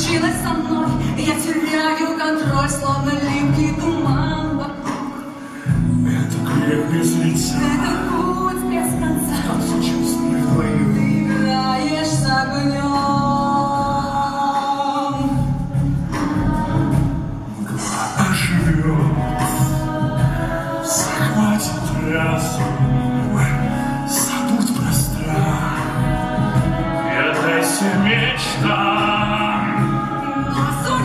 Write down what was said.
случилось со мной? Я теряю контроль, словно липкий туман вокруг. Это грех без лица. Это путь без конца. Танцы чувств вдвоем. Ты играешь с огнем. Мгла оживет, захватит разум, задут пространство. Предайся мечтам. Но